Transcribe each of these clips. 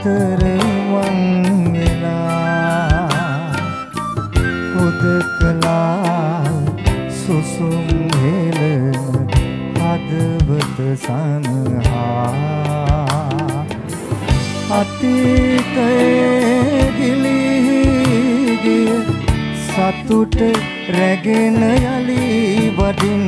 අතර මං වෙලා හුදකලා සුසුම් හෙලන හදවත සනහා අතීතයේ ගිලී ගිය සතුට රැගෙන යලි වදින්න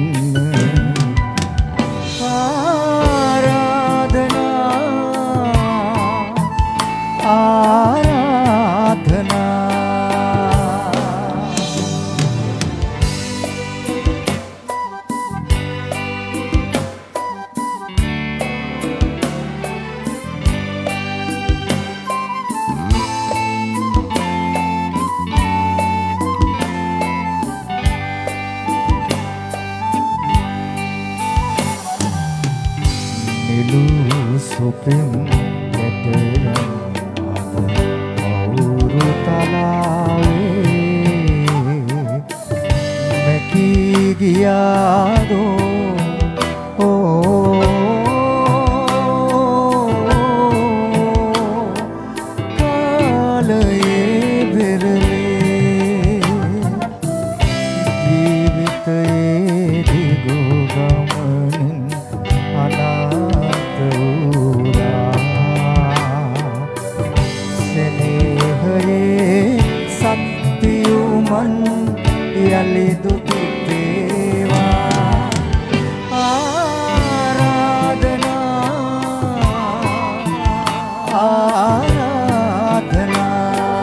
සුපෙම් කැටරම් අද කවුරු තලාවේ මැකී ගියාදෝ කාලයේ පෙරලේ ජීවිතයේ දිගු ගමනින් යලි දුකිතේවා ආරාධනා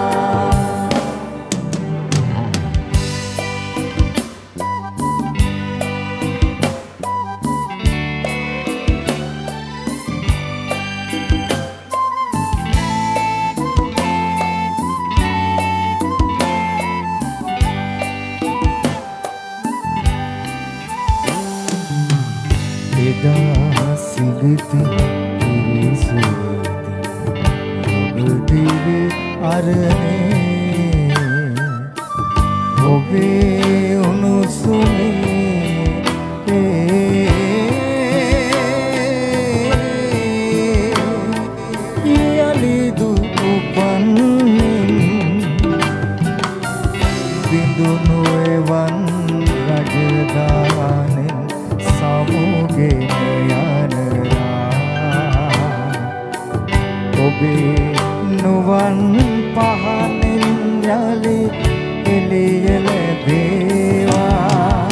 එදා සිගති පිරිසුවති ඔබදිවි අරනේ ඔබේ උණුසුමේ යලිදු උපන්නින් බිඳුනු එවන් රජදානෙන් සමුගෙන යනලා ඔබේ නුවන් පහනෙන් යලි එළිය ලැබේවා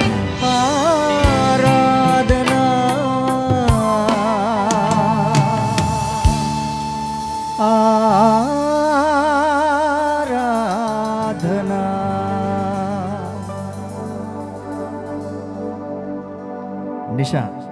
ආරාධනා निशा